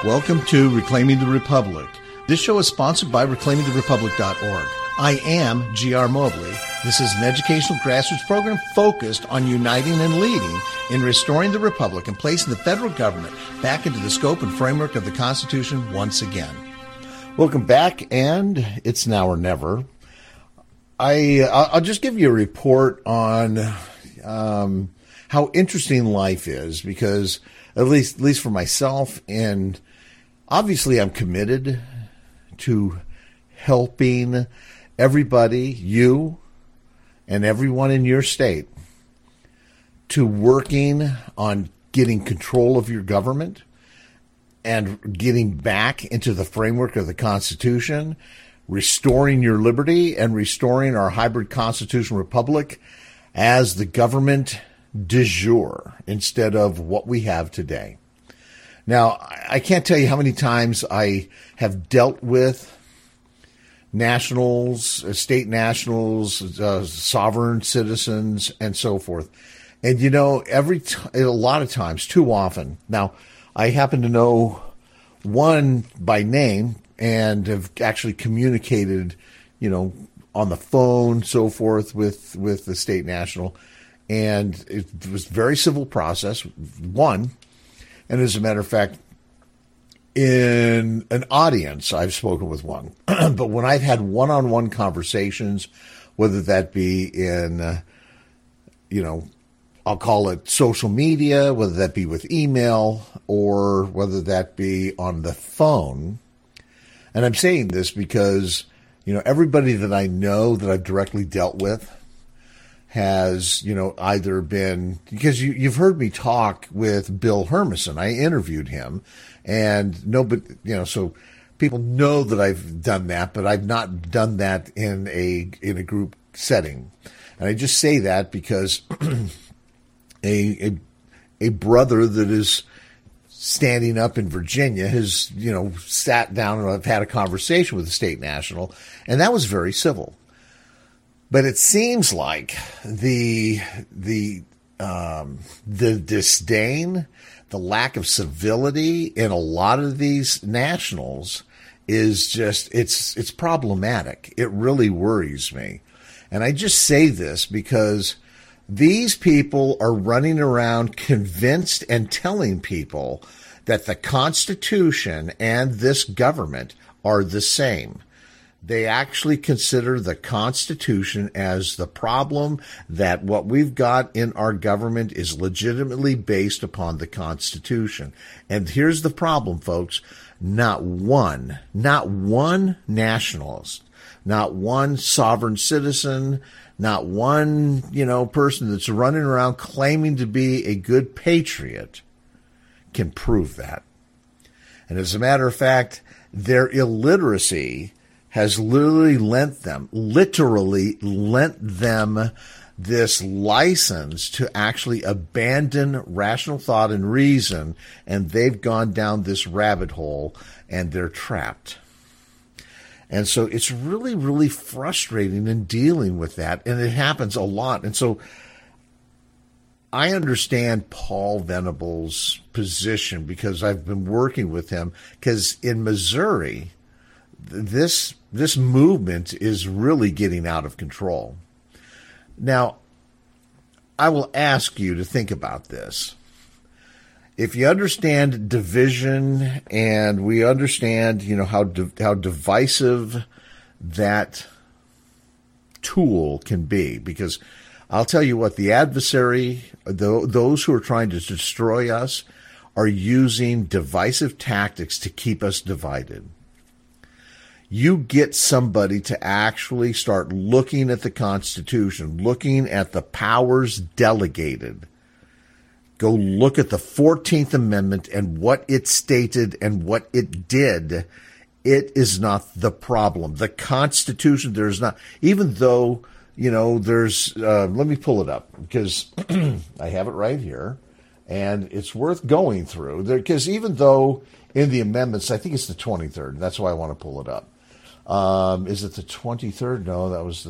Welcome to Reclaiming the Republic. This show is sponsored by ReclaimingTheRepublic.org. I am G.R. Mobley. This is an educational grassroots program focused on uniting and leading in restoring the Republic and placing the federal government back into the scope and framework of the Constitution once again. Welcome back, and it's now or never. I'll just give you a report on how interesting life is, because at least for myself, and obviously I'm committed to helping everybody, you and everyone in your state, to working on getting control of your government and getting back into the framework of the Constitution, restoring your liberty and restoring our hybrid constitutional republic as the government de jure instead of what we have today. Now, I can't tell you how many times I have dealt with nationals, state nationals, sovereign citizens, and so forth. And, you know, a lot of times, too often. Now, I happen to know one by name and have actually communicated, you know, on the phone, so forth, with the state national. And it was a very civil process, one. And as a matter of fact, in an audience, I've spoken with one. But when I've had one-on-one conversations, whether that be in, I'll call it social media, whether that be with email, or whether that be on the phone. And I'm saying this because, you know, everybody that I know that I've directly dealt with has, you know, either been, because you've heard me talk with Bill Hermanson. I interviewed him, and so people know that I've done that, but I've not done that in a group setting. And I just say that because a brother that is standing up in Virginia has, you know, sat down and I've had a conversation with the state national, and that was very civil. But it seems like the disdain, the lack of civility in a lot of these nationals is just, it's problematic. It really worries me. And I just say this because these people are running around convinced and telling people that the Constitution and this government are the same. They actually consider the Constitution as the problem, that what we've got in our government is legitimately based upon the Constitution. And here's the problem, folks. Not one nationalist, not one sovereign citizen, not one, person that's running around claiming to be a good patriot can prove that. And as a matter of fact, their illiteracy has literally lent them this license to actually abandon rational thought and reason, and they've gone down this rabbit hole, and they're trapped. And so it's really, really frustrating in dealing with that, and it happens a lot. And so I understand Paul Venable's position because I've been working with him, because in Missouri, this movement is really getting out of control. Now, I will ask you to think about this. If you understand division, and we understand, how divisive that tool can be, because I'll tell you what, the adversary, those who are trying to destroy us, are using divisive tactics to keep us divided. You get somebody to actually start looking at the Constitution, looking at the powers delegated. Go look at the 14th Amendment and what it stated and what it did. It is not the problem. The Constitution, there's not, even though, there's, let me pull it up because I have it right here, and it's worth going through. Because even though in the amendments, I think it's the 23rd, that's why I want to pull it up. Is it the 23rd? No, that was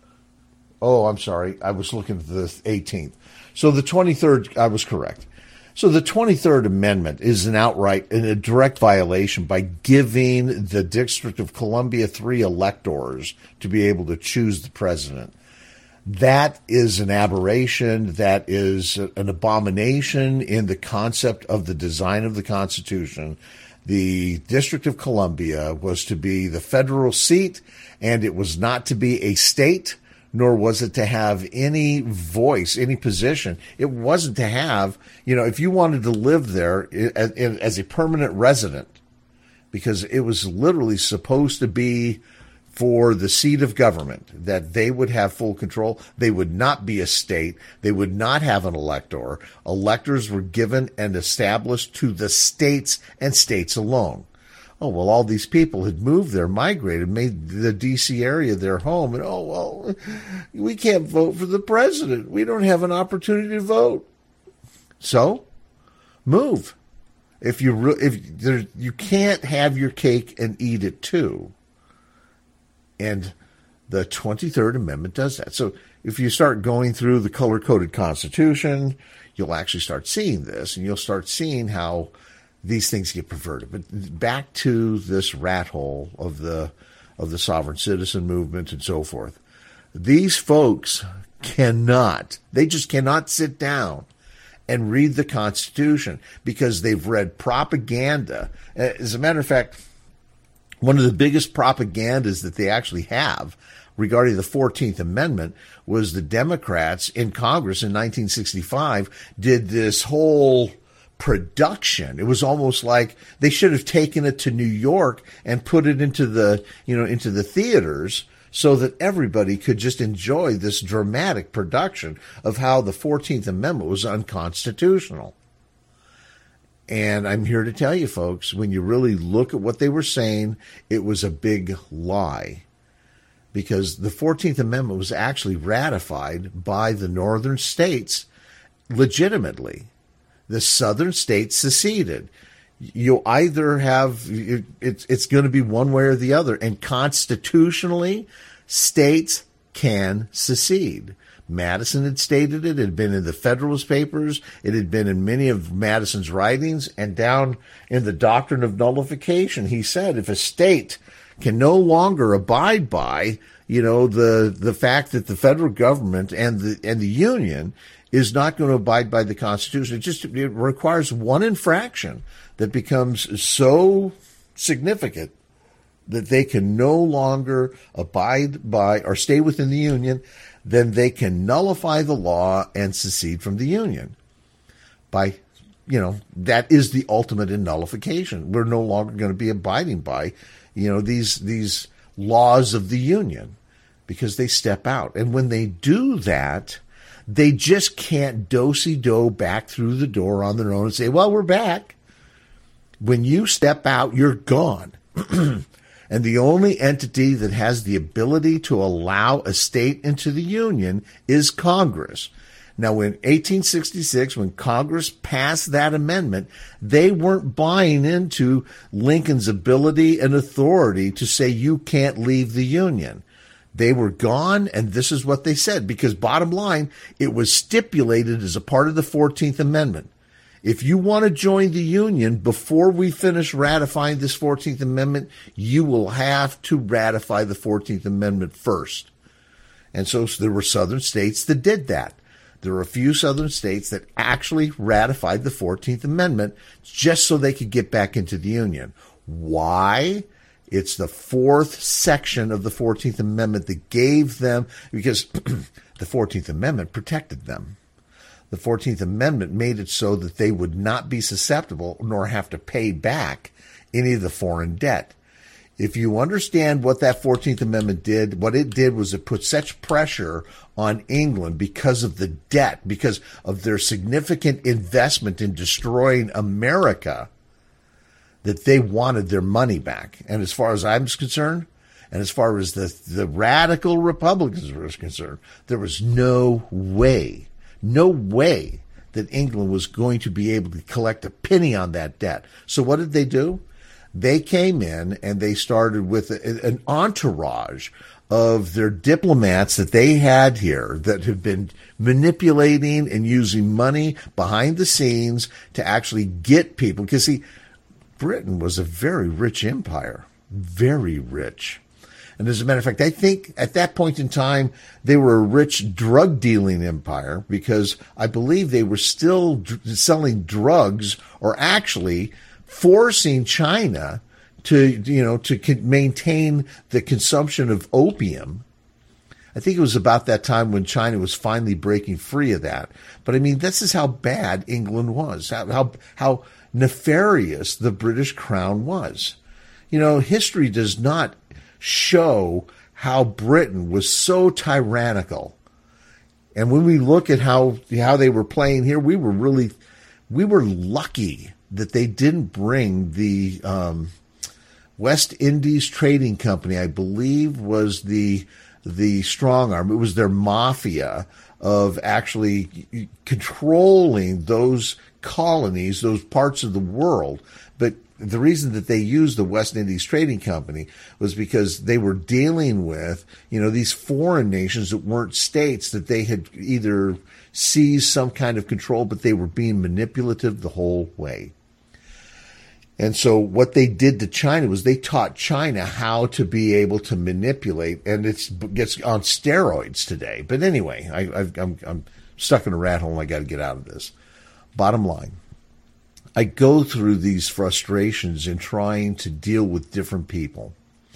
I'm sorry. I was looking at the 18th. So the 23rd, I was correct. So the 23rd Amendment is in a direct violation by giving the District of Columbia 3 electors to be able to choose the president. That is an aberration. That is an abomination in the concept of the design of the Constitution. The District of Columbia was to be the federal seat, and it was not to be a state, nor was it to have any voice, any position. It wasn't to have, if you wanted to live there as a permanent resident, because it was literally supposed to be for the seat of government, that they would have full control. They would not be a state. They would not have an elector. Electors were given and established to the states and states alone. Oh, well, all these people had moved there, migrated, made the D.C. area their home, and, we can't vote for the president. We don't have an opportunity to vote. So, move. You can't have your cake and eat it too. And the 23rd Amendment does that. So if you start going through the color-coded Constitution, you'll actually start seeing this, and you'll start seeing how these things get perverted. But back to this rat hole of the sovereign citizen movement and so forth. These folks they just cannot sit down and read the Constitution because they've read propaganda. As a matter of fact, one of the biggest propagandas that they actually have regarding the 14th Amendment was the Democrats in Congress in 1965 did this whole production. It was almost like they should have taken it to New York and put it into the theaters so that everybody could just enjoy this dramatic production of how the 14th Amendment was unconstitutional. And I'm here to tell you, folks, when you really look at what they were saying, it was a big lie. Because the 14th Amendment was actually ratified by the northern states legitimately. The southern states seceded. You either have, it's going to be one way or the other. And constitutionally, states can secede. Madison had stated it. It had been in the Federalist Papers. It had been in many of Madison's writings. And down in the Doctrine of Nullification, he said if a state can no longer abide by, the fact that the federal government and the Union is not going to abide by the Constitution, it requires one infraction that becomes so significant that they can no longer abide by or stay within the Union, then they can nullify the law and secede from the Union. That is the ultimate in nullification. We're no longer going to be abiding by, these laws of the Union because they step out. And when they do that, they just can't do-si-do back through the door on their own and say, well, we're back. When you step out, you're gone. And the only entity that has the ability to allow a state into the Union is Congress. Now, in 1866, when Congress passed that amendment, they weren't buying into Lincoln's ability and authority to say you can't leave the Union. They were gone, and this is what they said, because bottom line, it was stipulated as a part of the 14th Amendment. If you want to join the Union before we finish ratifying this 14th Amendment, you will have to ratify the 14th Amendment first. And so there were southern states that did that. There were a few southern states that actually ratified the 14th Amendment just so they could get back into the Union. Why? It's the fourth section of the 14th Amendment that gave them, because the 14th Amendment protected them. The 14th Amendment made it so that they would not be susceptible nor have to pay back any of the foreign debt. If you understand what that 14th Amendment did, what it did was it put such pressure on England because of the debt, because of their significant investment in destroying America, that they wanted their money back. And as far as I'm concerned, and as far as the radical Republicans were concerned, there was no way that England was going to be able to collect a penny on that debt. So what did they do? They came in and they started with an entourage of their diplomats that they had here that have been manipulating and using money behind the scenes to actually get people. Because, see, Britain was a very rich empire, very rich. And as a matter of fact, I think at that point in time, they were a rich drug dealing empire because I believe they were still selling drugs or actually forcing China to maintain the consumption of opium. I think it was about that time when China was finally breaking free of that. But I mean, this is how bad England was, how nefarious the British crown was. History does not show how Britain was so tyrannical. And when we look at how they were playing here, we were lucky that they didn't bring the West Indies Trading Company, I believe, was the strong arm. It was their mafia of actually controlling those colonies, those parts of the world. But the reason that they used the West Indies Trading Company was because they were dealing with, these foreign nations that weren't states, that they had either seized some kind of control, but they were being manipulative the whole way. And so what they did to China was they taught China how to be able to manipulate, and it gets on steroids today. But anyway, I'm stuck in a rat hole and I got to get out of this. Bottom line, I go through these frustrations in trying to deal with different people.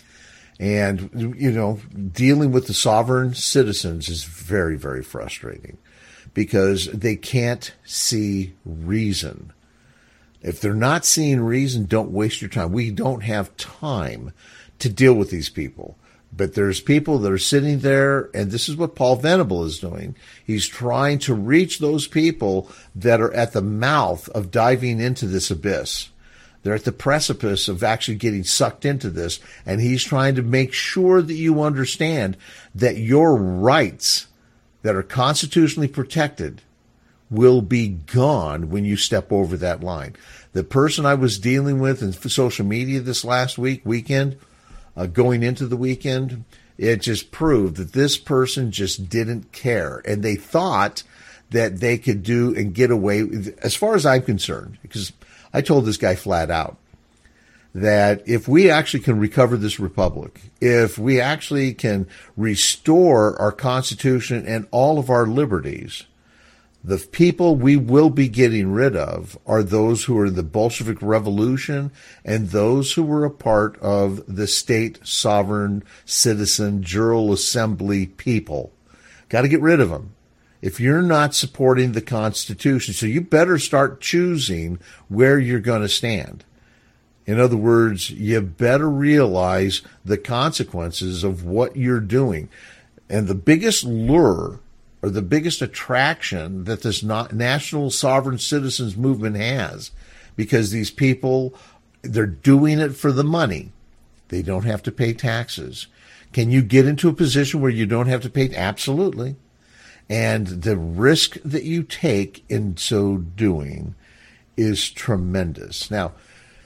And, dealing with the sovereign citizens is very, very frustrating because they can't see reason. If they're not seeing reason, don't waste your time. We don't have time to deal with these people. But there's people that are sitting there, and this is what Paul Venable is doing. He's trying to reach those people that are at the mouth of diving into this abyss. They're at the precipice of actually getting sucked into this, and he's trying to make sure that you understand that your rights that are constitutionally protected will be gone when you step over that line. The person I was dealing with in social media this last weekend, going into the weekend, it just proved that this person just didn't care. And they thought that they could do and get away, as far as I'm concerned, because I told this guy flat out that if we actually can recover this republic, if we actually can restore our Constitution and all of our liberties, the people we will be getting rid of are those who are in the Bolshevik Revolution and those who were a part of the state sovereign citizen General Assembly people. Got to get rid of them. If you're not supporting the Constitution, so you better start choosing where you're going to stand. In other words, you better realize the consequences of what you're doing. And the biggest lure or the biggest attraction that this national sovereign citizens movement has, because these people, they're doing it for the money. They don't have to pay taxes. Can you get into a position where you don't have to pay? Absolutely. And the risk that you take in so doing is tremendous. Now,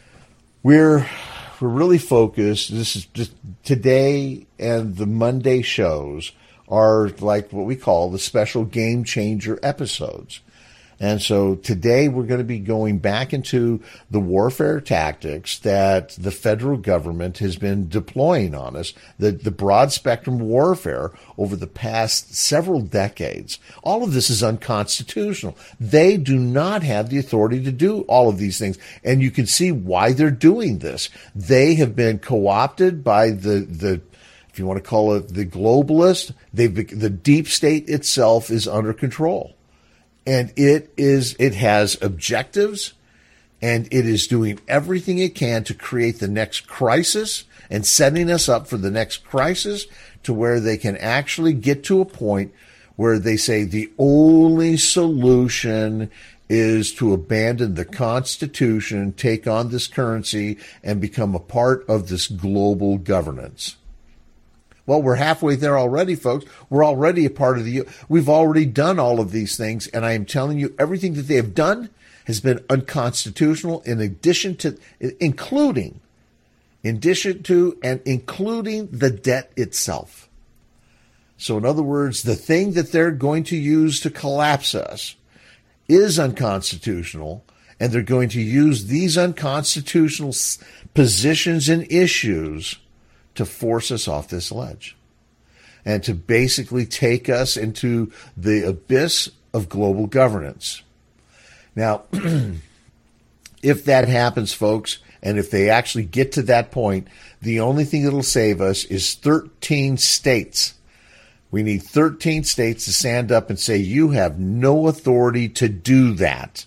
we're really focused. This is just today, and the Monday shows are like what we call the special game changer episodes. And so today we're going to be going back into the warfare tactics that the federal government has been deploying on us, the broad spectrum warfare over the past several decades. All of this is unconstitutional. They do not have the authority to do all of these things. And you can see why they're doing this. They have been co-opted by the if you want to call it the globalists. The deep state itself is under control. And it has objectives, and it is doing everything it can to create the next crisis and setting us up for the next crisis to where they can actually get to a point where they say the only solution is to abandon the Constitution, take on this currency, and become a part of this global governance. Well, we're halfway there already, folks. We're already a part of we've already done all of these things, and I am telling you, everything that they have done has been unconstitutional in addition to, including the debt itself. So in other words, the thing that they're going to use to collapse us is unconstitutional, and they're going to use these unconstitutional positions and issues to force us off this ledge and to basically take us into the abyss of global governance. Now, if that happens, folks, and if they actually get to that point, the only thing that'll save us is 13 states. We need 13 states to stand up and say, you have no authority to do that.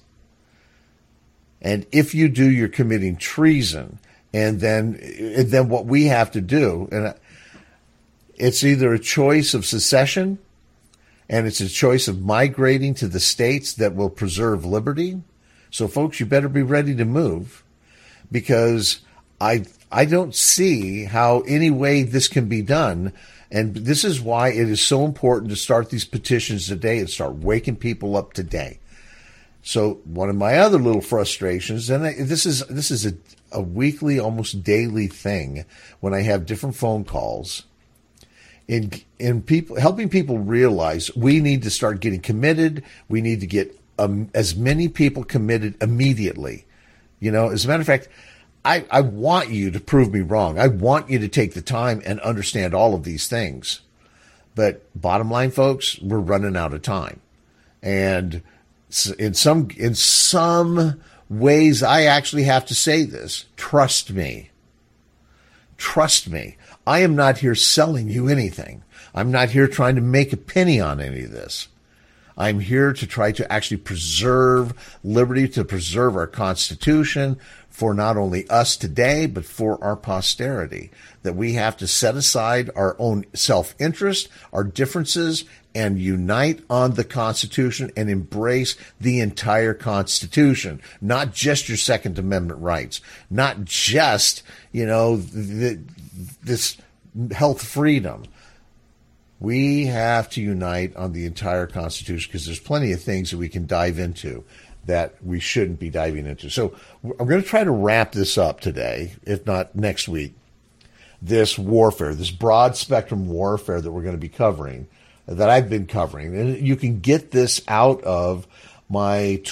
And if you do, you're committing treason. And then what we have to do, and it's either a choice of secession, and it's a choice of migrating to the states that will preserve liberty. So, folks, you better be ready to move, because I don't see how any way this can be done. And this is why it is so important to start these petitions today and start waking people up today. So one of my other little frustrations, and this is a weekly, almost daily thing when I have different phone calls, in people helping people realize we need to start getting committed. We need to get as many people committed immediately. You know, as a matter of fact, I want you to prove me wrong. I want you to take the time and understand all of these things. But bottom line, folks, we're running out of time. And in some ways, I actually have to say this. Trust me. Trust me. I am not here selling you anything. I'm not here trying to make a penny on any of this. I'm here to try to actually preserve liberty, to preserve our Constitution for not only us today, but for our posterity. That we have to set aside our own self-interest, our differences, and unite on the Constitution and embrace the entire Constitution, not just your Second Amendment rights, not just, this health freedom. We have to unite on the entire Constitution, because there's plenty of things that we can dive into that we shouldn't be diving into. So I'm going to try to wrap this up today, if not next week, this warfare, this broad spectrum warfare that we're going to be covering, that I've been covering. And you can get this out of my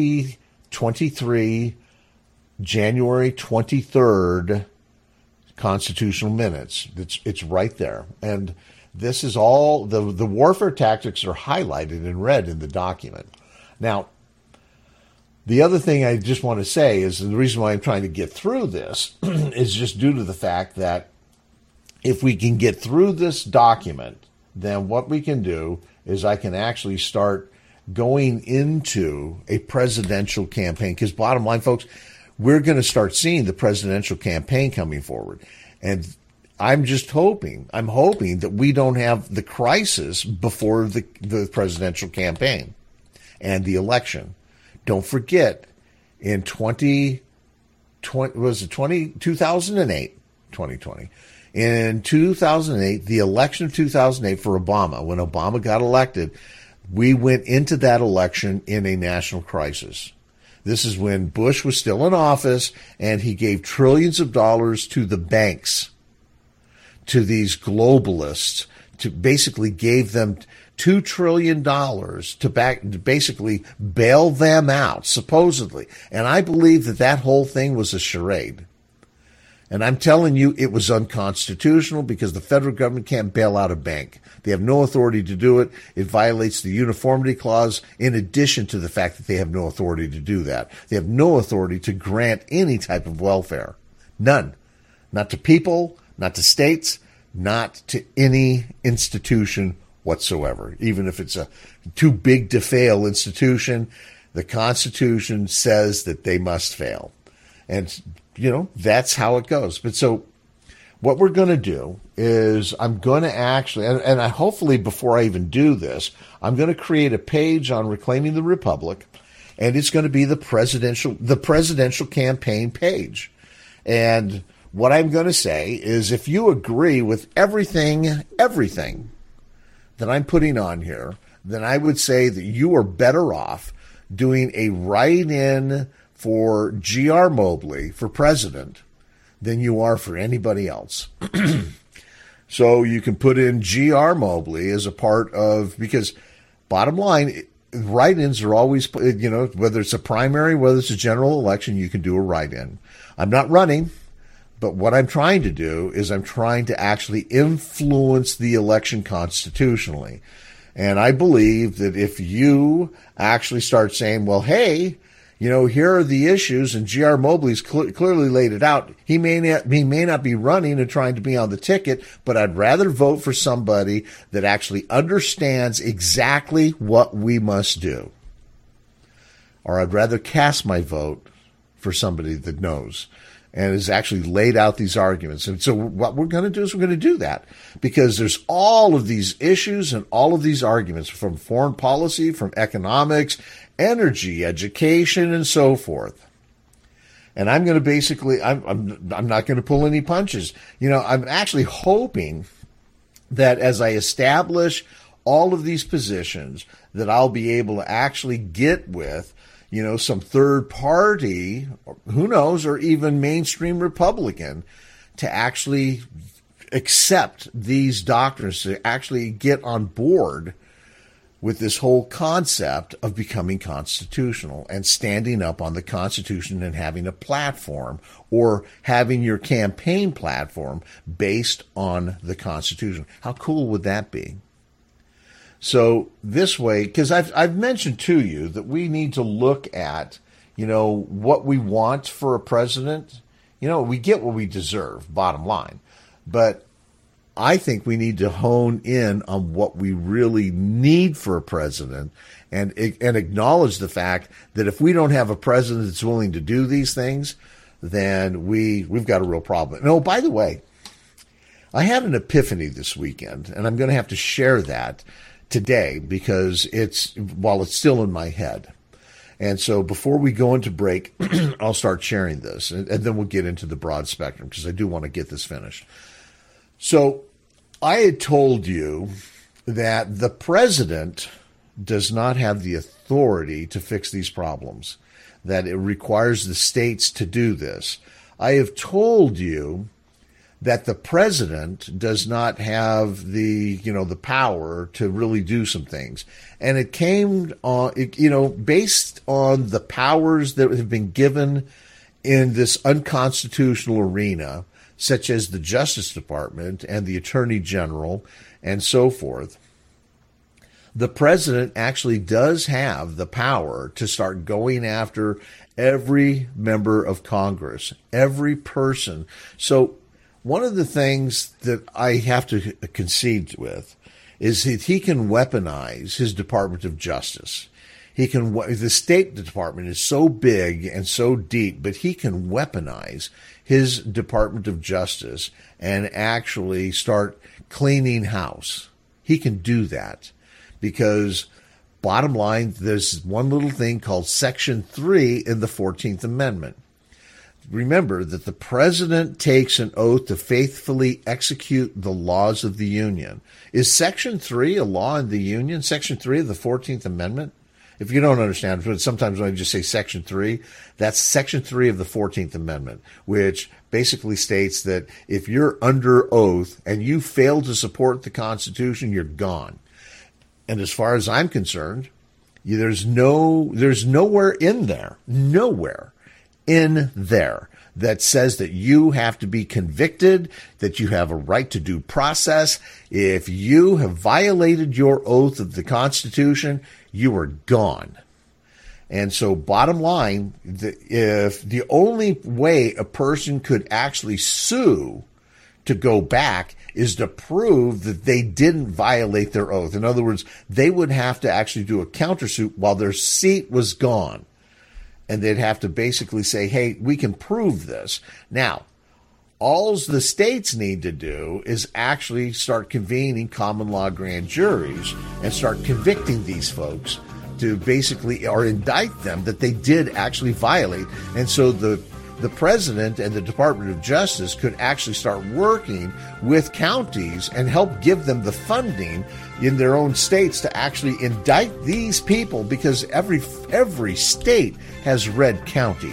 2023 January 23rd Constitutional Minutes. It's right there. And this is all, the warfare tactics are highlighted in red in the document. Now, the other thing I just want to say is, and the reason why I'm trying to get through this is just due to the fact that if we can get through this document, then what we can do is I can actually start going into a presidential campaign. Because bottom line, folks, we're going to start seeing the presidential campaign coming forward. And I'm hoping that we don't have the crisis before the presidential campaign and the election. Don't forget, in 2008, in 2008, the election of 2008 for Obama, when Obama got elected, we went into that election in a national crisis. This is when Bush was still in office, and he gave trillions of dollars to the banks, to these globalists, to basically gave them $2 trillion to basically bail them out, supposedly. And I believe that whole thing was a charade. And I'm telling you, it was unconstitutional, because the federal government can't bail out a bank. They have no authority to do it. It violates the uniformity clause, in addition to the fact that they have no authority to do that. They have no authority to grant any type of welfare. None. Not to people, not to states, not to any institution whatsoever. Even if it's a too big to fail institution, the Constitution says that they must fail. And, that's how it goes. But so what we're going to do is I'm going to actually, and I hopefully before I even do this, I'm going to create a page on Reclaiming the Republic, and it's going to be the presidential campaign page. And what I'm going to say is, if you agree with everything that I'm putting on here, then I would say that you are better off doing a write-in for G.R. Mobley for president than you are for anybody else. So you can put in G.R. Mobley as a part of, because bottom line, write-ins are always, whether it's a primary, whether it's a general election, you can do a write-in. I'm not running, but what I'm trying to do is I'm trying to actually influence the election constitutionally. And I believe that if you actually start saying, well, hey, here are the issues, and G.R. Mobley's clearly laid it out. He may not be running and trying to be on the ticket, but I'd rather vote for somebody that actually understands exactly what we must do. Or I'd rather cast my vote for somebody that knows and has actually laid out these arguments. And so what we're going to do is we're going to do that, because there's all of these issues and all of these arguments from foreign policy, from economics, energy, education, and so forth. And I'm going to basically, I'm not going to pull any punches. I'm actually hoping that as I establish all of these positions, that I'll be able to actually get with, some third party, who knows, or even mainstream Republican, to actually accept these doctrines, to actually get on board with this whole concept of becoming constitutional and standing up on the Constitution and having a platform, or having your campaign platform based on the Constitution. How cool would that be? So this way, because I've mentioned to you that we need to look at, what we want for a president. We get what we deserve, bottom line. But I think we need to hone in on what we really need for a president, and acknowledge the fact that if we don't have a president that's willing to do these things, then we've got a real problem. And, oh, by the way, I had an epiphany this weekend, and I'm going to have to share that today, because while it's still in my head. And so before we go into break, I'll start sharing this, and then we'll get into the broad spectrum, because I do want to get this finished. So I had told you that the president does not have the authority to fix these problems, that it requires the states to do this. I have told you that the president does not have the power to really do some things. And it came on, based on the powers that have been given in this unconstitutional arena, such as the Justice Department and the Attorney General and so forth. The president actually does have the power to start going after every member of Congress, every person. So one of the things that I have to concede with is that he can weaponize his Department of Justice. The State Department is so big and so deep, but he can weaponize his Department of Justice and actually start cleaning house. He can do that because, bottom line, there's one little thing called Section 3 in the 14th Amendment. Remember that the president takes an oath to faithfully execute the laws of the Union. Is Section 3 a law in the Union? Section 3 of the 14th Amendment? If you don't understand, sometimes when I just say Section 3, that's Section 3 of the 14th Amendment, which basically states that if you're under oath and you fail to support the Constitution, you're gone. And as far as I'm concerned, there's nowhere in there that says that you have to be convicted, that you have a right to due process. If you have violated your oath of the Constitution, you are gone. And so bottom line, if the only way a person could actually sue to go back is to prove that they didn't violate their oath. In other words, they would have to actually do a countersuit while their seat was gone. And they'd have to basically say, hey, we can prove this. Now, all the states need to do is actually start convening common law grand juries and start convicting these folks to basically, or indict them that they did actually violate. And so the president and the Department of Justice could actually start working with counties and help give them the funding in their own states to actually indict these people, because every state has red counties.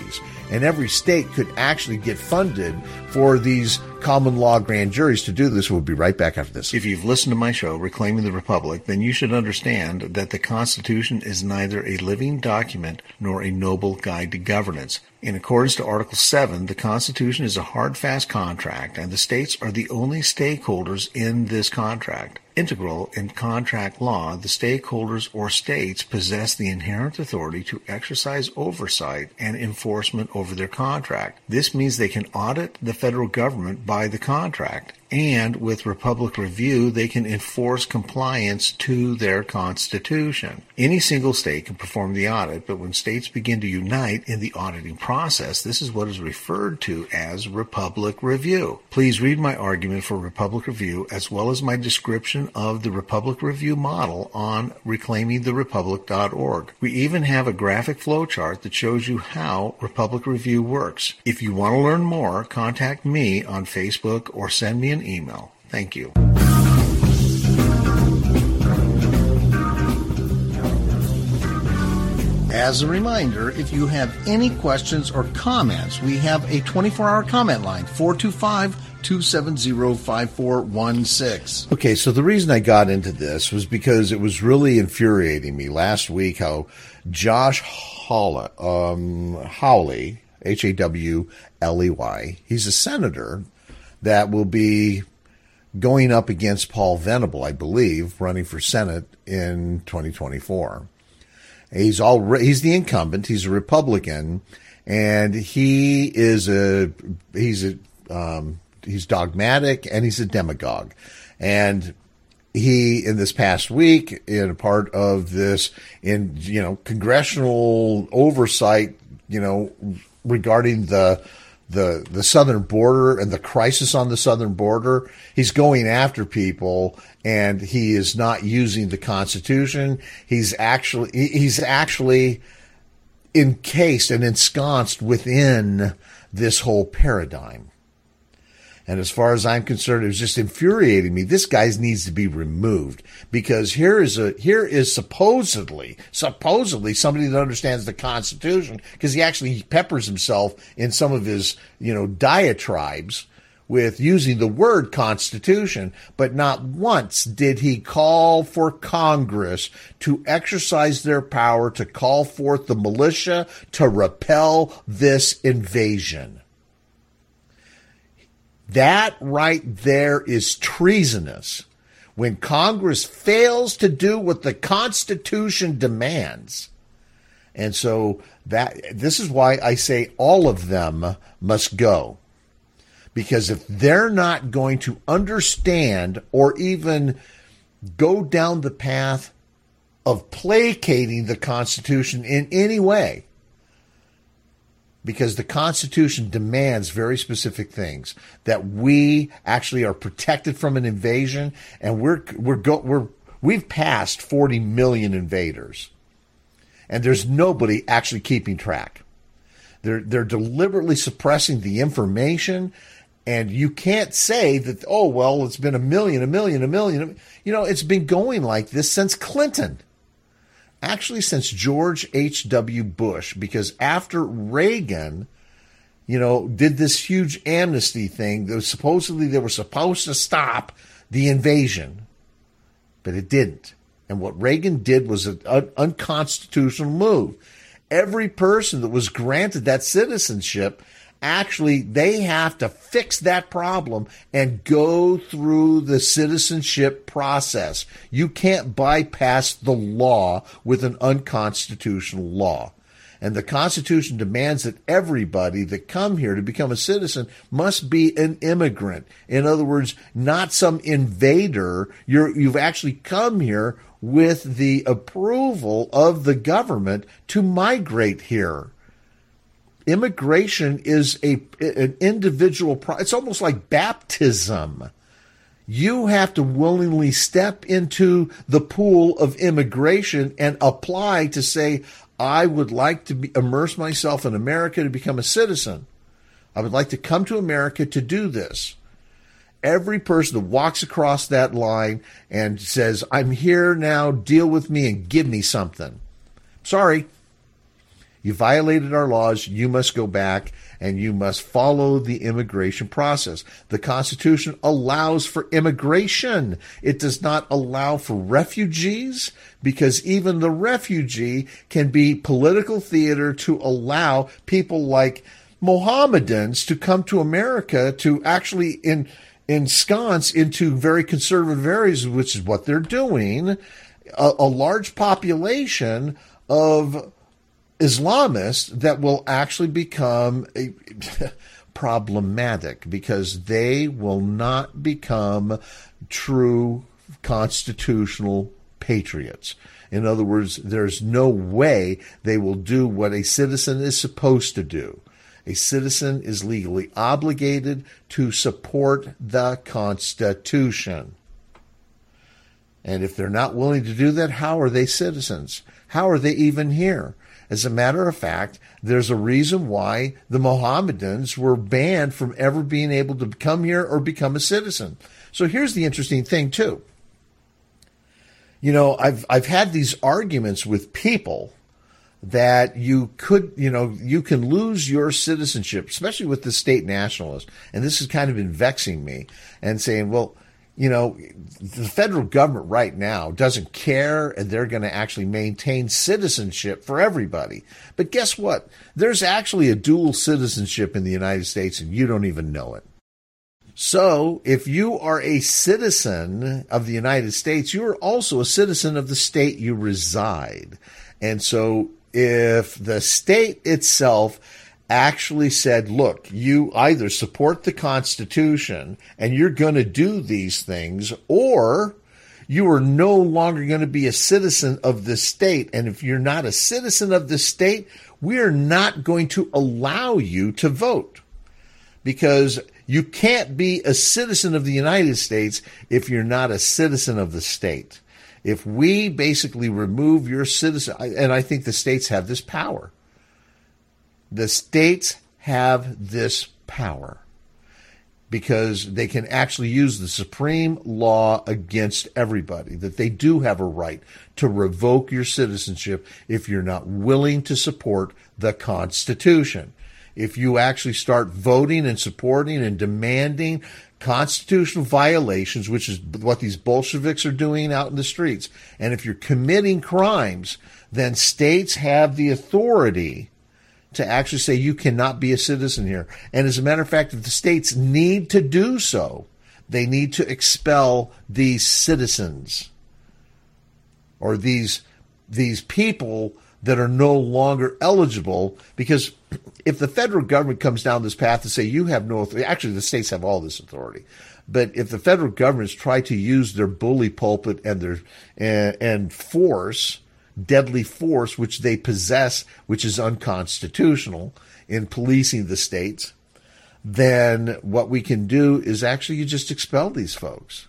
and every state could actually get funded for these common law grand juries to do this. We'll be right back after this. If you've listened to my show, Reclaiming the Republic, then you should understand that the Constitution is neither a living document nor a noble guide to governance. In accordance to Article 7, the Constitution is a hard, fast contract, and the states are the only stakeholders in this contract. Integral in contract law, the stakeholders or states possess the inherent authority to exercise oversight and enforcement over their contract. This means they can audit the federal government by the contract, and with Republic Review, they can enforce compliance to their Constitution. Any single state can perform the audit, but when states begin to unite in the auditing process, this is what is referred to as Republic Review. Please read my argument for Republic Review as well as my description of the Republic Review model on reclaimingtherepublic.org. We even have a graphic flowchart that shows you how Republic Review works. If you want to learn more, contact me on Facebook or send me an email. Thank you. As a reminder, if you have any questions or comments, we have a 24-hour comment line, 425-270-5416. Okay, so the reason I got into this was because it was really infuriating me last week how Josh Hawley, Hawley, he's a senator that will be going up against Paul Venable, I believe, running for Senate in 2024. He's the incumbent. He's a Republican, and he's dogmatic and he's a demagogue. And he, in this past week, in a part of this, congressional oversight, regarding the southern border and the crisis on the southern border, he's going after people, and he is not using the Constitution. He's actually encased and ensconced within this whole paradigm. And as far as I'm concerned, it was just infuriating me. This guy needs to be removed, because here is supposedly somebody that understands the Constitution, because he actually peppers himself in some of his, diatribes with using the word Constitution, but not once did he call for Congress to exercise their power to call forth the militia to repel this invasion. That right there is treasonous. When Congress fails to do what the Constitution demands. And so this is why I say all of them must go. Because if they're not going to understand or even go down the path of placating the Constitution in any way, because the Constitution demands very specific things, that we actually are protected from an invasion, and we've passed 40 million invaders, and there's nobody actually keeping track. They're deliberately suppressing the information, and you can't say that, oh well, it's been a million. It's been going like this since Clinton. Actually, since George H.W. Bush, because after Reagan, did this huge amnesty thing, they were supposed to stop the invasion, but it didn't. And what Reagan did was an unconstitutional move. Every person that was granted that citizenship, actually, they have to fix that problem and go through the citizenship process. You can't bypass the law with an unconstitutional law. And the Constitution demands that everybody that come here to become a citizen must be an immigrant. In other words, not some invader. You've actually come here with the approval of the government to migrate here. Immigration is an individual it's almost like baptism. You have to willingly step into the pool of immigration and apply to say, I would like to immerse myself in America to become a citizen. I would like to come to America to do this. Every person that walks across that line and says, I'm here now, deal with me and give me something. Sorry. You violated our laws. You must go back and you must follow the immigration process. The Constitution allows for immigration. It does not allow for refugees, because even the refugee can be political theater to allow people like Mohammedans to come to America to actually ensconce into very conservative areas, which is what they're doing. A large population of Islamists that will actually become problematic, because they will not become true constitutional patriots. In other words, there's no way they will do what a citizen is supposed to do. A citizen is legally obligated to support the Constitution. And if they're not willing to do that, how are they citizens? How are they even here? As a matter of fact, there's a reason why the Mohammedans were banned from ever being able to come here or become a citizen. So here's the interesting thing, too. You know, I've had these arguments with people that you can lose your citizenship, especially with the state nationalists. And this has kind of been vexing me, and saying, well, you know, the federal government right now doesn't care, and they're going to actually maintain citizenship for everybody. But guess what? There's actually a dual citizenship in the United States, and you don't even know it. So if you are a citizen of the United States, you are also a citizen of the state you reside. And so if the state itself actually said, look, you either support the Constitution and you're going to do these things, or you are no longer going to be a citizen of the state. And if you're not a citizen of the state, we're not going to allow you to vote, because you can't be a citizen of the United States if you're not a citizen of the state. If we basically remove your citizen, and I think the states have this power. The states have this power because they can actually use the supreme law against everybody, that they do have a right to revoke your citizenship if you're not willing to support the Constitution. If you actually start voting and supporting and demanding constitutional violations, which is what these Bolsheviks are doing out in the streets, and if you're committing crimes, then states have the authority to actually say you cannot be a citizen here. And as a matter of fact, if the states need to do so, they need to expel these citizens or these people that are no longer eligible. Because if the federal government comes down this path to say you have no authority, actually the states have all this authority, but if the federal governments try to use their bully pulpit and their and force, deadly force, which they possess, which is unconstitutional in policing the states, then what we can do is actually you just expel these folks.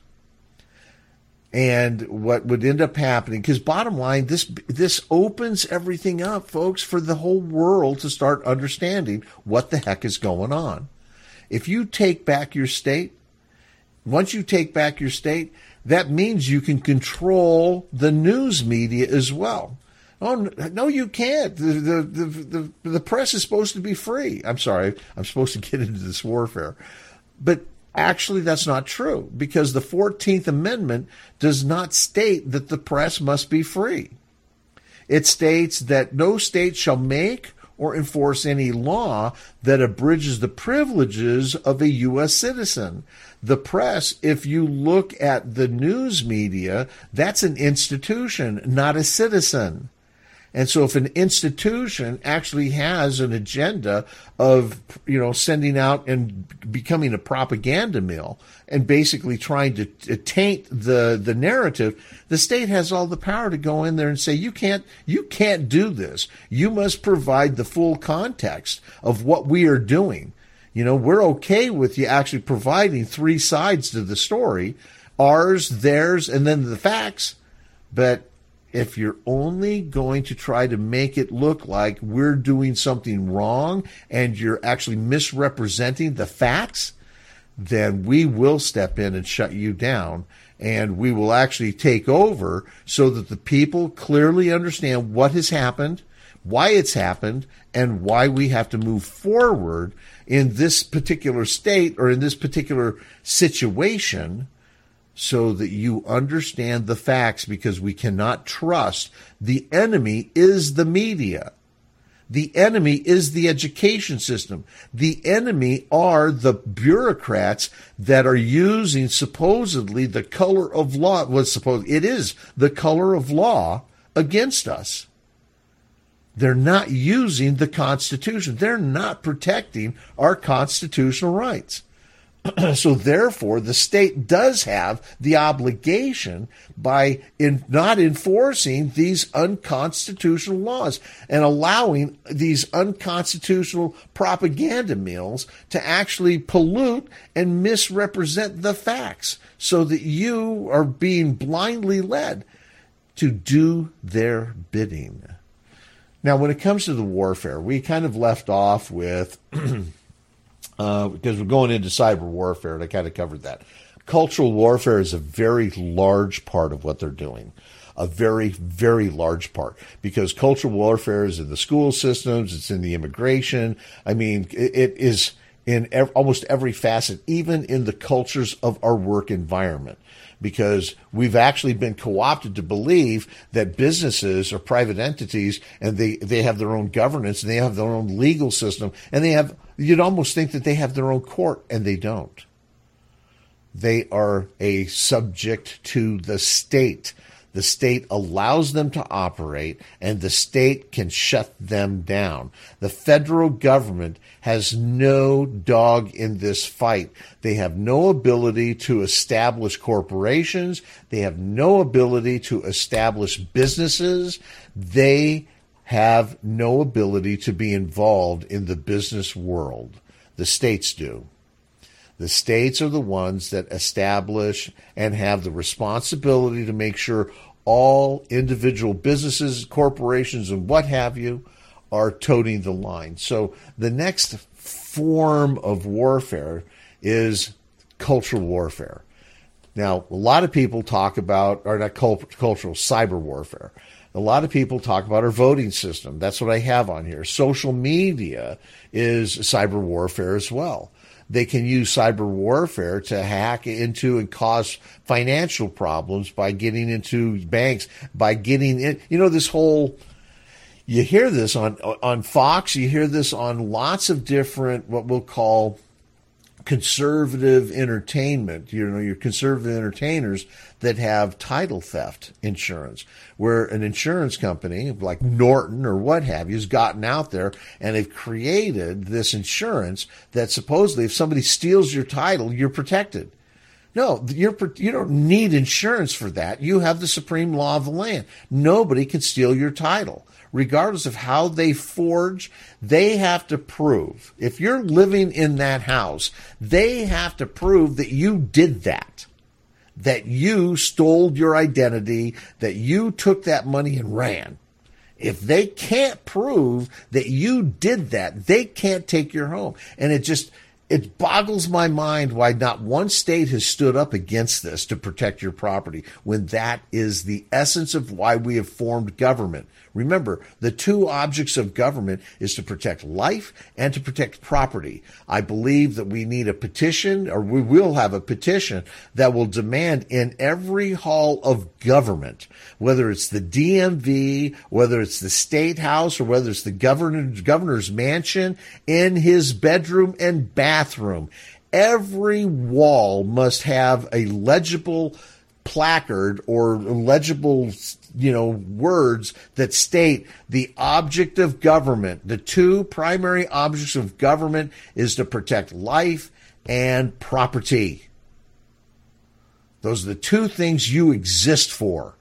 And what would end up happening, because bottom line, this opens everything up, folks, for the whole world to start understanding what the heck is going on. If you take back your state, once you take back your state, that means you can control the news media as well. Oh, no, you can't. The press is supposed to be free. I'm sorry, I'm supposed to get into this warfare. But actually, that's not true, because the 14th Amendment does not state that the press must be free. It states that no state shall make or enforce any law that abridges the privileges of a U.S. citizen. The press, if you look at the news media, that's an institution, not a citizen. And so if an institution actually has an agenda of, sending out and becoming a propaganda mill and basically trying to taint the narrative, the state has all the power to go in there and say, you can't do this. You must provide the full context of what we are doing. We're okay with you actually providing three sides to the story, ours, theirs, and then the facts. But if you're only going to try to make it look like we're doing something wrong and you're actually misrepresenting the facts, then we will step in and shut you down, and we will actually take over so that the people clearly understand what has happened. why it's happened, and why we have to move forward in this particular state or in this particular situation, so that you understand the facts, because we cannot trust. The enemy is the media. The enemy is the education system. The enemy are the bureaucrats that are using supposedly the color of law. It is the color of law against us. They're not using the Constitution. They're not protecting our constitutional rights. So therefore, the state does have the obligation by not enforcing these unconstitutional laws and allowing these unconstitutional propaganda mills to actually pollute and misrepresent the facts, so that you are being blindly led to do their bidding. Now, when it comes to the warfare, we kind of left off with... because we're going into cyber warfare, and I kind of covered that. Cultural warfare is a very large part of what they're doing. A very, very large part. Because cultural warfare is in the school systems, it's in the immigration. I mean, it is in almost every facet, even in the cultures of our work environment. Because we've actually been co-opted to believe that businesses are private entities, and they have their own governance, and they have their own legal system, and you'd almost think that they have their own court, and they don't. They are a subject to the state. The state allows them to operate, and the state can shut them down. The federal government has no dog in this fight. They have no ability to establish corporations. They have no ability to establish businesses. They have no ability to be involved in the business world. The states do. The states are the ones that establish and have the responsibility to make sure all individual businesses, corporations, and what have you are toting the line. So the next form of warfare is cultural warfare. Now, a lot of people talk about, or not cultural, cyber warfare. A lot of people talk about our voting system. That's what I have on here. Social media is cyber warfare as well. They can use cyber warfare to hack into and cause financial problems by getting into banks, by getting in, this whole, you hear this on Fox, you hear this on lots of different, what we'll call conservative entertainment, your conservative entertainers that have title theft insurance, where an insurance company like Norton or what have you has gotten out there and they've created this insurance that supposedly if somebody steals your title, you're protected. No, you don't need insurance for that. You have the supreme law of the land. Nobody can steal your title. Regardless of how they forge, they have to prove. If you're living in that house, they have to prove that you did that you stole your identity, that you took that money and ran. If they can't prove that you did that, they can't take your home. And it boggles my mind why not one state has stood up against this to protect your property, when that is the essence of why we have formed government. Remember, the two objects of government is to protect life and to protect property. I believe that we need a petition, or we will have a petition that will demand in every hall of government, whether it's the DMV, whether it's the State House, or whether it's the governor's mansion, in his bedroom and bathroom, every wall must have a legible placard or legible words that state the object of government. The two primary objects of government is to protect life and property. Those are the two things you exist for.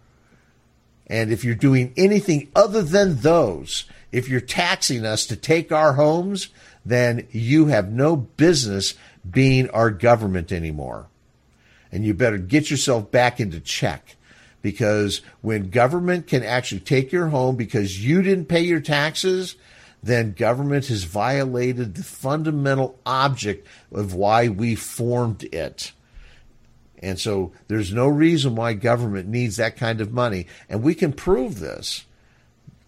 And if you're doing anything other than those, if you're taxing us to take our homes, then you have no business being our government anymore. And you better get yourself back into check. Because when government can actually take your home because you didn't pay your taxes, then government has violated the fundamental object of why we formed it. And so there's no reason why government needs that kind of money. And we can prove this.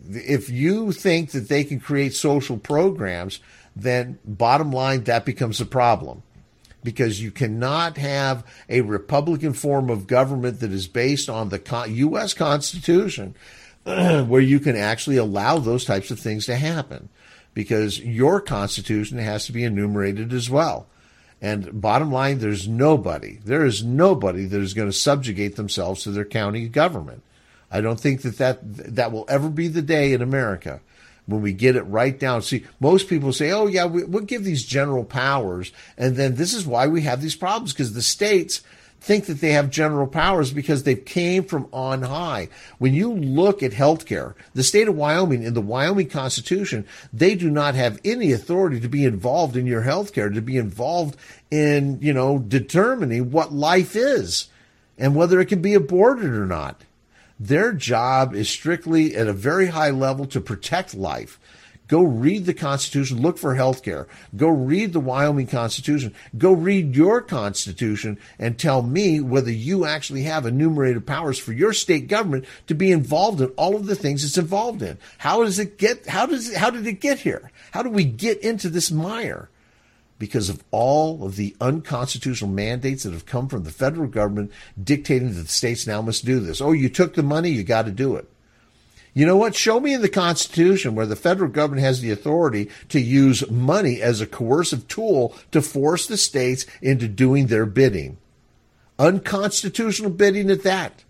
if you think that they can create social programs, then bottom line, that becomes a problem. Because you cannot have a Republican form of government that is based on the U.S. Constitution where you can actually allow those types of things to happen. Because your Constitution has to be enumerated as well. And bottom line, there is nobody that is going to subjugate themselves to their county government. I don't think that will ever be the day in America when we get it right down. See, most people say, oh, yeah, we'll give these general powers. And then this is why we have these problems, because the states think that they have general powers because they came from on high. When you look at healthcare, the state of Wyoming, in the Wyoming Constitution, they do not have any authority to be involved in your healthcare, to be involved in, determining what life is and whether it can be aborted or not. Their job is strictly at a very high level to protect life. Go read the Constitution. Look for health care. Go read the Wyoming Constitution. Go read your Constitution and tell me whether you actually have enumerated powers for your state government to be involved in all of the things it's involved in. How did it get here? How did we get into this mire? Because of all of the unconstitutional mandates that have come from the federal government dictating that the states now must do this. Oh, you took the money, you got to do it. You know what? Show me in the Constitution where the federal government has the authority to use money as a coercive tool to force the states into doing their bidding. Unconstitutional bidding at that.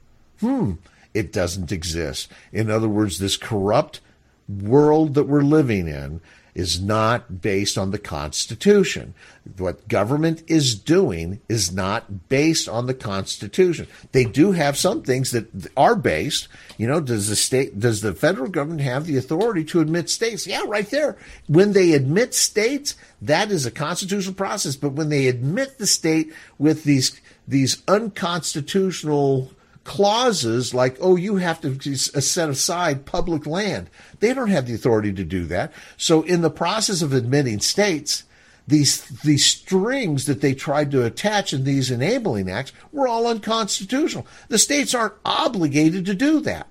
It doesn't exist. In other words, this corrupt world that we're living in is not based on the Constitution. What government is doing is not based on the Constitution. They do have some things that are based. Does the federal government have the authority to admit states? Yeah, right there. When they admit states, that is a constitutional process. But when they admit the state with these unconstitutional clauses like, oh, you have to set aside public land. They don't have the authority to do that. So in the process of admitting states, these strings that they tried to attach in these enabling acts were all unconstitutional. The states aren't obligated to do that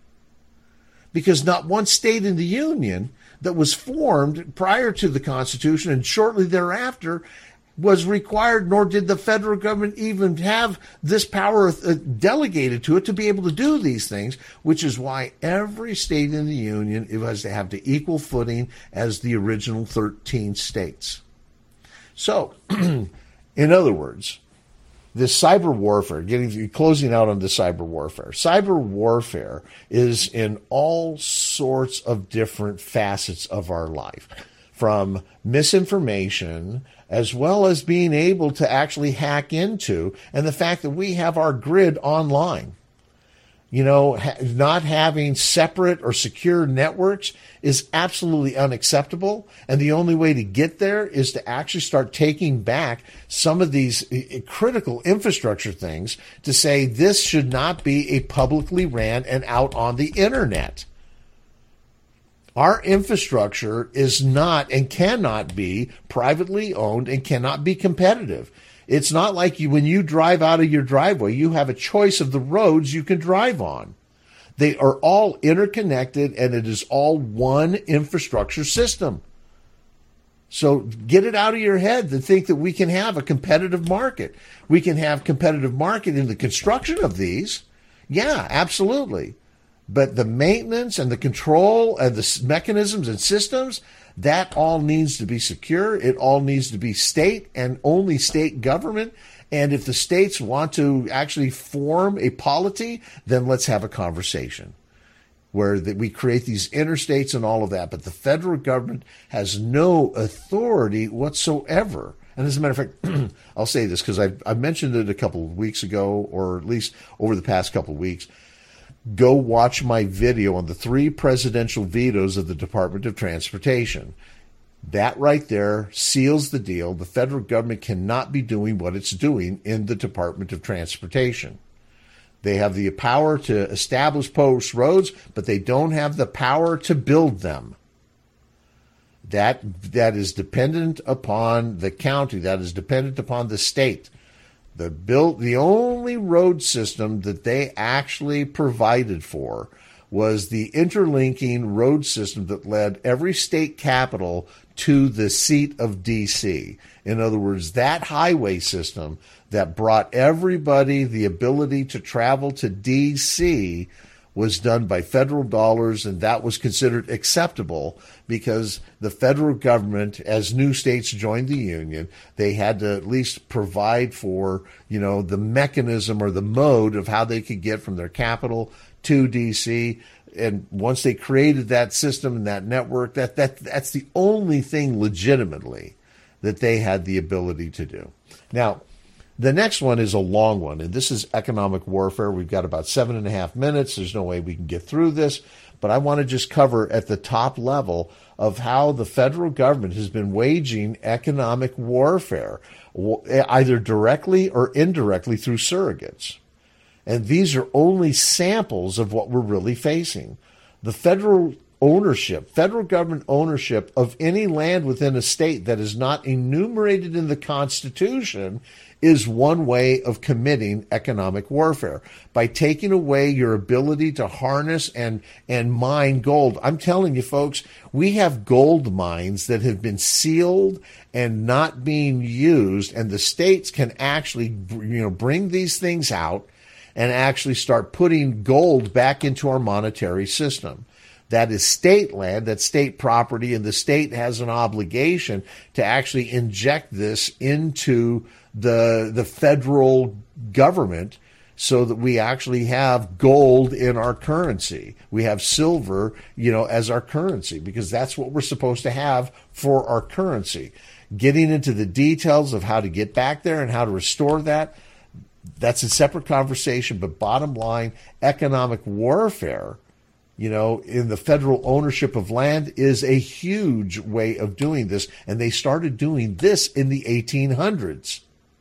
because not one state in the Union that was formed prior to the Constitution and shortly thereafter was required, nor did the federal government even have this power delegated to it to be able to do these things, which is why every state in the Union was to have the equal footing as the original 13 states. So, in other words, this cyber warfare, closing out on the cyber warfare. Cyber warfare is in all sorts of different facets of our life, from misinformation as well as being able to actually hack into, and the fact that we have our grid online. Not having separate or secure networks is absolutely unacceptable. And the only way to get there is to actually start taking back some of these critical infrastructure things to say this should not be a publicly ran and out on the internet. Our infrastructure is not and cannot be privately owned and cannot be competitive. It's not like when you drive out of your driveway, you have a choice of the roads you can drive on. They are all interconnected and it is all one infrastructure system. So get it out of your head to think that we can have a competitive market. We can have competitive market in the construction of these. Yeah, absolutely. But the maintenance and the control and the mechanisms and systems, that all needs to be secure. It all needs to be state and only state government. And if the states want to actually form a polity, then let's have a conversation where we create these interstates and all of that. But the federal government has no authority whatsoever. And as a matter of fact, I'll say this because I mentioned it a couple of weeks ago, or at least over the past couple of weeks. Go watch my video on the 3 presidential vetoes of the Department of Transportation. That right there seals the deal. The federal government cannot be doing what it's doing in the Department of Transportation. They have the power to establish post roads, but they don't have the power to build them. That is dependent upon the county. That is dependent upon the state. The only road system that they actually provided for was the interlinking road system that led every state capital to the seat of D.C. In other words, that highway system that brought everybody the ability to travel to D.C. was done by federal dollars, and that was considered acceptable because the federal government, as new states joined the Union, they had to at least provide for, the mechanism or the mode of how they could get from their capital to D.C. And once they created that system and that network, that's the only thing legitimately that they had the ability to do. Now, the next one is a long one, and this is economic warfare. We've got about 7.5 minutes. There's no way we can get through this, but I want to just cover at the top level of how the federal government has been waging economic warfare, either directly or indirectly through surrogates. And these are only samples of what we're really facing. The federal government ownership of any land within a state that is not enumerated in the Constitution is one way of committing economic warfare, by taking away your ability to harness and mine gold. I'm telling you, folks, we have gold mines that have been sealed and not being used, and the states can actually, bring these things out and actually start putting gold back into our monetary system. That is state land, that's state property, and the state has an obligation to actually inject this into the federal government so that we actually have gold in our currency. We have silver, as our currency, because that's what we're supposed to have for our currency. Getting into the details of how to get back there and how to restore that, that's a separate conversation, but bottom line, economic warfare, in the federal ownership of land is a huge way of doing this, and they started doing this in the 1800s.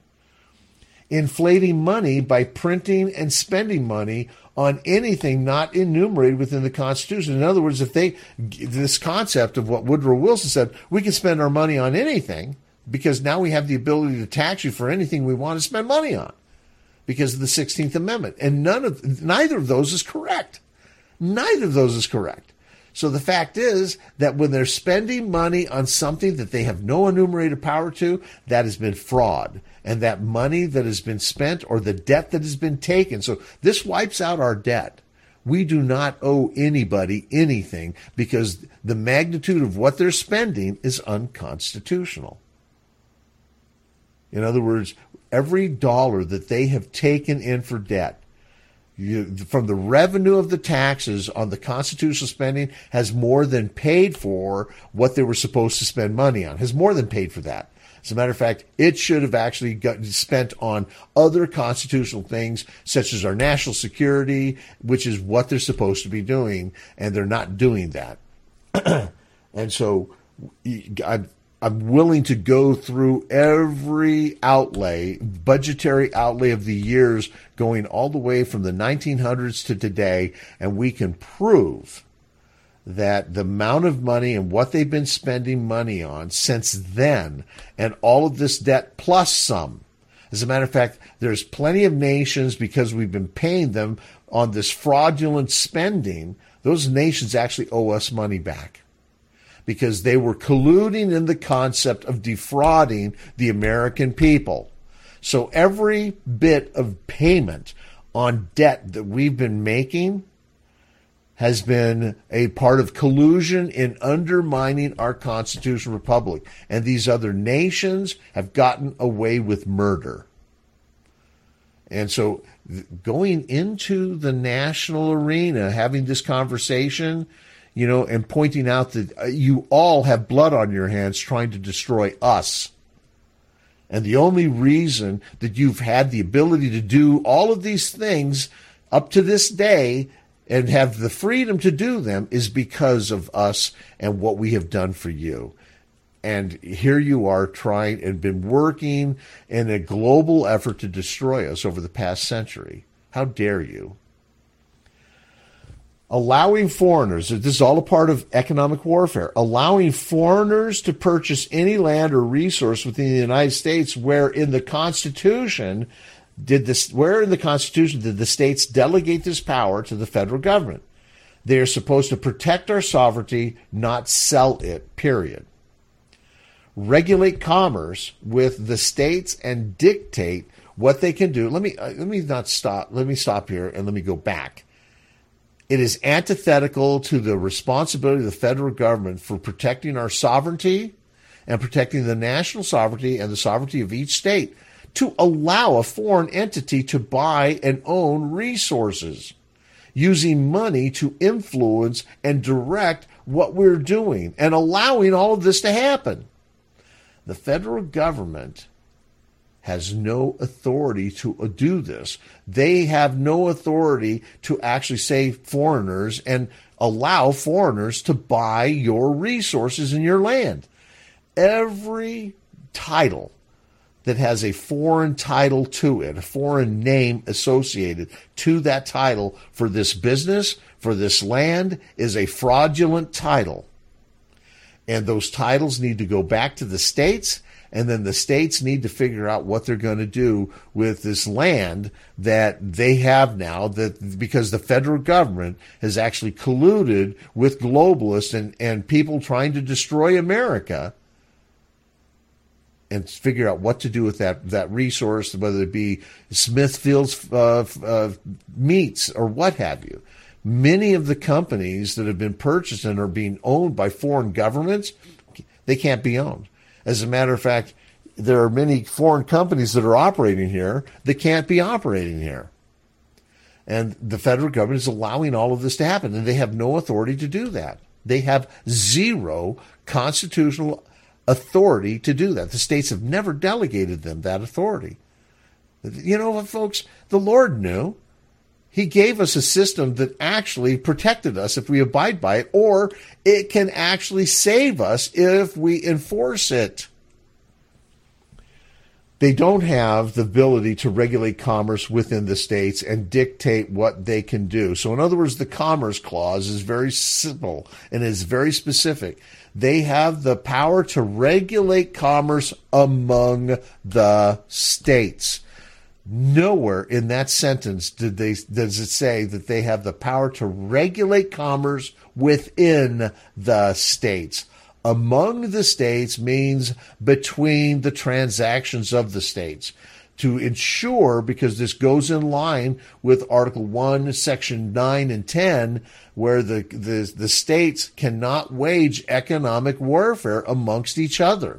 Inflating money by printing and spending money on anything not enumerated within the Constitution. In other words, this concept of what Woodrow Wilson said, we can spend our money on anything because now we have the ability to tax you for anything we want to spend money on, because of the 16th Amendment. And neither of those is correct. Neither of those is correct. So the fact is that when they're spending money on something that they have no enumerated power to, that has been fraud. And that money that has been spent, or the debt that has been taken. So this wipes out our debt. We do not owe anybody anything because the magnitude of what they're spending is unconstitutional. In other words, every dollar that they have taken in for debt, from the revenue of the taxes on the constitutional spending, has more than paid for what they were supposed to spend money on, has more than paid for that. As a matter of fact, it should have actually gotten spent on other constitutional things, such as our national security, which is what they're supposed to be doing, and they're not doing that. And so I'm willing to go through every budgetary outlay of the years going all the way from the 1900s to today, and we can prove that the amount of money and what they've been spending money on since then, and all of this debt plus some. As a matter of fact, there's plenty of nations, because we've been paying them on this fraudulent spending, those nations actually owe us money back, because they were colluding in the concept of defrauding the American people. So every bit of payment on debt that we've been making has been a part of collusion in undermining our constitutional republic. And these other nations have gotten away with murder. And so going into the national arena, having this conversation, and pointing out that you all have blood on your hands trying to destroy us. And the only reason that you've had the ability to do all of these things up to this day and have the freedom to do them is because of us and what we have done for you. And here you are trying and been working in a global effort to destroy us over the past century. How dare you? Allowing foreigners, this is all a part of economic warfare, allowing foreigners to purchase any land or resource within the United States where in the Constitution did the states delegate this power to the federal government? They are supposed to protect our sovereignty, not sell it, period. Regulate commerce with the states and dictate what they can do. Let me stop here and let me go back. It is antithetical to the responsibility of the federal government for protecting our sovereignty and protecting the national sovereignty and the sovereignty of each state to allow a foreign entity to buy and own resources, using money to influence and direct what we're doing and allowing all of this to happen. The federal government has no authority to do this. They have no authority to actually say foreigners and allow foreigners to buy your resources in your land. Every title that has a foreign title to it, a foreign name associated to that title for this business, for this land, is a fraudulent title. And those titles need to go back to the states, and then the states need to figure out what they're going to do with this land that they have now, that because the federal government has actually colluded with globalists and people trying to destroy America, and figure out what to do with that resource, whether it be Smithfield's meats or what have you. Many of the companies that have been purchased and are being owned by foreign governments, they can't be owned. As a matter of fact, there are many foreign companies that are operating here that can't be operating here. And the federal government is allowing all of this to happen, and they have no authority to do that. They have zero constitutional authority to do that. The states have never delegated them that authority. You know what, folks? The Lord knew. He gave us a system that actually protected us if we abide by it, or it can actually save us if we enforce it. They don't have the ability to regulate commerce within the states and dictate what they can do. So in other words, the Commerce Clause is very simple and is very specific. They have the power to regulate commerce among the states. Nowhere in that sentence does it say that they have the power to regulate commerce within the states. Among the states means between the transactions of the states. To ensure, because this goes in line with Article 1, Section 9 and 10, where the states cannot wage economic warfare amongst each other,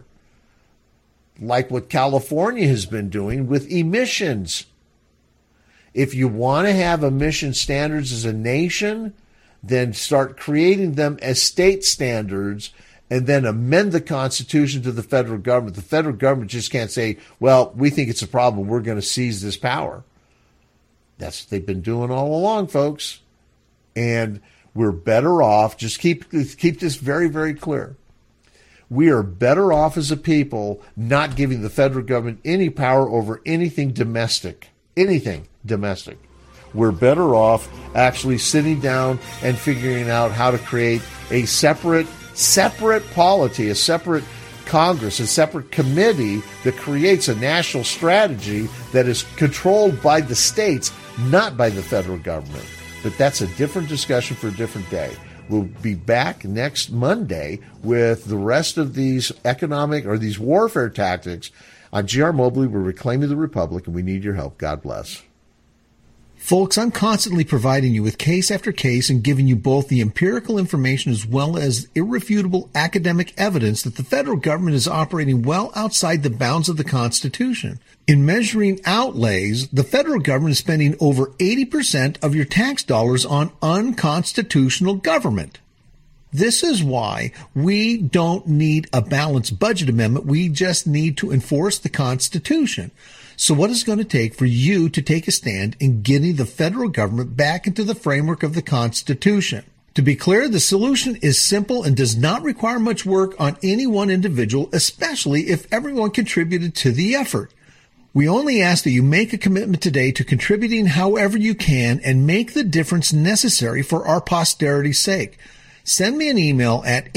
like what California has been doing with emissions. If you want to have emission standards as a nation, then start creating them as state standards and then amend the Constitution to the federal government. The federal government just can't say, well, we think it's a problem, we're going to seize this power. That's what they've been doing all along, folks. And we're better off, just keep this very, very clear. We are better off as a people not giving the federal government any power over anything domestic. Anything domestic. We're better off actually sitting down and figuring out how to create a separate polity, a separate Congress, a separate committee that creates a national strategy that is controlled by the states, not by the federal government. But that's a different discussion for a different day. We'll be back next Monday with the rest of these economic or these warfare tactics. I'm G.R. Mobley. We're reclaiming the Republic, and we need your help. God bless. Folks, I'm constantly providing you with case after case and giving you both the empirical information as well as irrefutable academic evidence that the federal government is operating well outside the bounds of the Constitution. In measuring outlays, the federal government is spending over 80% of your tax dollars on unconstitutional government. This is why we don't need a balanced budget amendment. We just need to enforce the Constitution. So what is it going to take for you to take a stand in getting the federal government back into the framework of the Constitution? To be clear, the solution is simple and does not require much work on any one individual, especially if everyone contributed to the effort. We only ask that you make a commitment today to contributing however you can and make the difference necessary for our posterity's sake. Send me an email at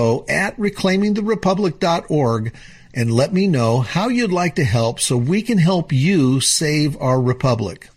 info@reclaimingtherepublic.org and let me know how you'd like to help so we can help you save our republic.